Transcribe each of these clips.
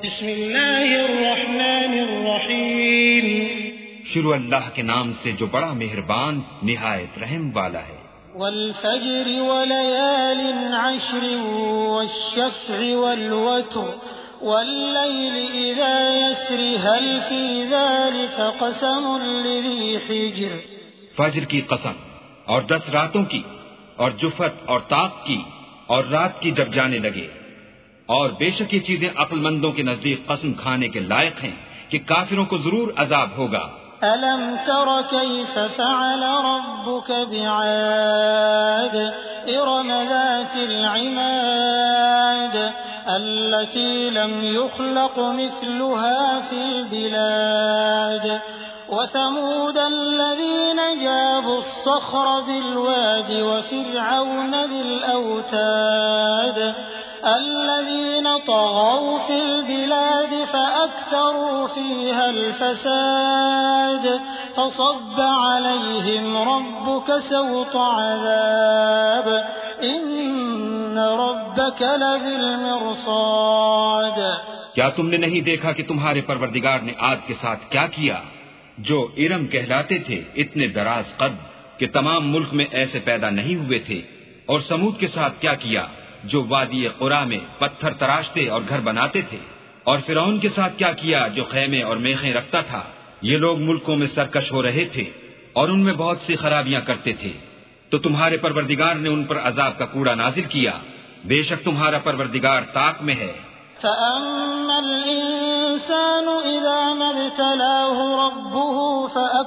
بسم اللہ الرحمن الرحیم شروع اللہ کے نام سے جو بڑا مہربان نہایت رحم والا ہے۔ والفجر وليال عشر والشفع والوتر والليل إذا يسر هل في ذلك قسم لذي حجر۔ فجر کی قسم اور 10 راتوں کی اور جفت اور طاق کی اور رات کی جب جانے لگے، اور بے شک یہ چیزیں عقل مندوں کے نزدیک قسم کھانے کے لائق ہیں کہ کافروں کو ضرور عذاب ہوگا۔ ألم تر كيف فعل ربك بعاد إرم ذات العماد التي لم يخلق مثلها في البلاد وثمود الذين جابوا الصخر بالواد وفرعون ذي الأوتاد الذين طغوا في البلاد فأكثروا فيها الفساد فصب عليهم ربك سوط عذاب إن ربك لبالمرصاد۔ کیا تم نے نہیں دیکھا کہ تمہارے پروردگار نے عاد کے ساتھ کیا کیا جو ارم کہلاتے تھے، اتنے دراز قد کہ تمام ملک میں ایسے پیدا نہیں ہوئے تھے، اور سمود کے ساتھ کیا کیا جو وادی قرا میں پتھر تراشتے اور گھر بناتے تھے، اور فرعون کے ساتھ کیا کیا جو خیمے اور میخیں رکھتا تھا۔ یہ لوگ ملکوں میں سرکش ہو رہے تھے اور ان میں بہت سی خرابیاں کرتے تھے، تو تمہارے پروردگار نے ان پر عذاب کا کوڑا نازل کیا، بے شک تمہارا پروردگار طاق میں ہے۔ فأما الإنسان إذا ما ابتلاه ربه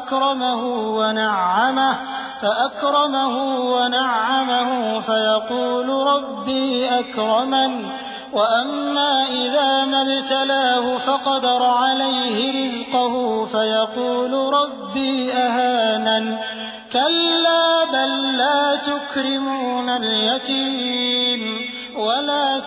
فأكرمه ونعمه فيقول ربي أكرمن وأما إذا ما ابتلاه فقدر عليه رزقه فيقول ربي أهانن كلا بل لا تكرمون اليتيم ولا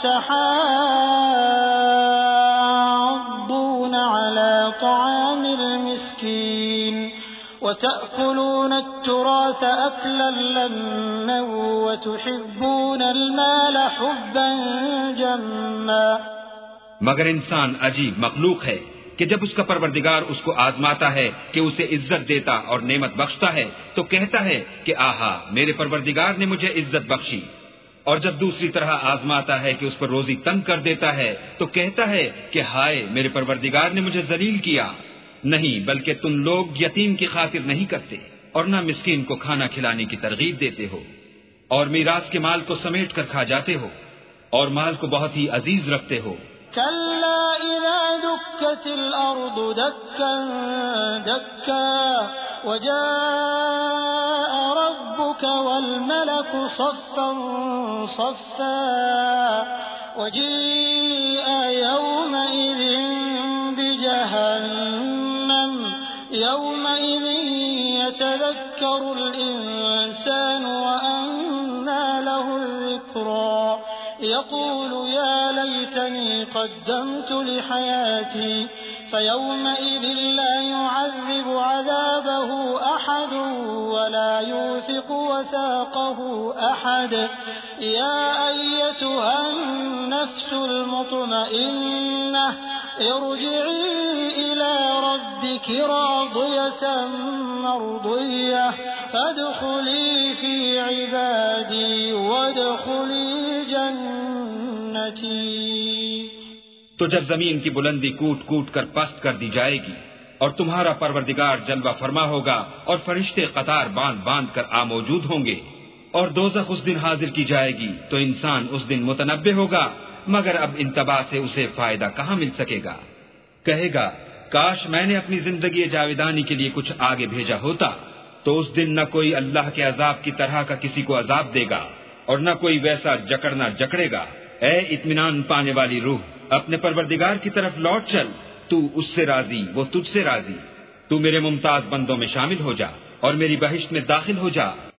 تحاضون على طعام المسكين وتأكلون التراث أكلا لما وتحبون المال حبا جما۔ مگر انسان عجیب مخلوق ہے کہ جب اس کا پروردگار اس کو آزماتا ہے کہ اسے عزت دیتا اور نعمت بخشتا ہے تو کہتا ہے کہ آہا میرے پروردگار نے مجھے عزت بخشی، اور جب دوسری طرح آزماتا ہے کہ اس پر روزی تنگ کر دیتا ہے تو کہتا ہے کہ ہائے میرے پروردگار نے مجھے ذلیل کیا۔ نہیں، بلکہ تم لوگ یتیم کی خاطر نہیں کرتے اور نہ مسکین کو کھانا کھلانے کی ترغیب دیتے ہو، اور میراث کے مال کو سمیٹ کر کھا جاتے ہو اور مال کو بہت ہی عزیز رکھتے ہو۔ كلا إذا دكت الأرض دكا دكا وجاء ربك والملك صفا صفا وجيء يومئذ بجهنم يومئذ يتذكر الإنسان وأنى له الذكرى يقول يا ليتني قدمت لحياتي فيومئذ لا يعذب عذابه أحد ولا يوثق وثاقه أحد يا أيتها النفس المطمئنة ارجعي إلى ربك راضية مرضية فادخلي في عبادي وادخلي جنتي۔ تو جب زمین کی بلندی کوٹ کوٹ کر پست کر دی جائے گی اور تمہارا پروردگار جلوہ فرما ہوگا اور فرشتے قطار باندھ باندھ کر موجود ہوں گے، اور دوزخ اس دن حاضر کی جائے گی تو انسان اس دن متنبہ ہوگا، مگر اب انتباہ سے اسے فائدہ کہاں مل سکے گا۔ کہے گا کاش میں نے اپنی زندگی جاویدانی کے لیے کچھ آگے بھیجا ہوتا، تو اس دن نہ کوئی اللہ کے عذاب کی طرح کا کسی کو عذاب دے گا اور نہ کوئی ویسا جکڑنا جکڑے گا۔ اے اطمینان پانے والی روح، اپنے پروردگار کی طرف لوٹ چل، تو اس سے راضی وہ تجھ سے راضی، تو میرے ممتاز بندوں میں شامل ہو جا اور میری بہشت میں داخل ہو جا۔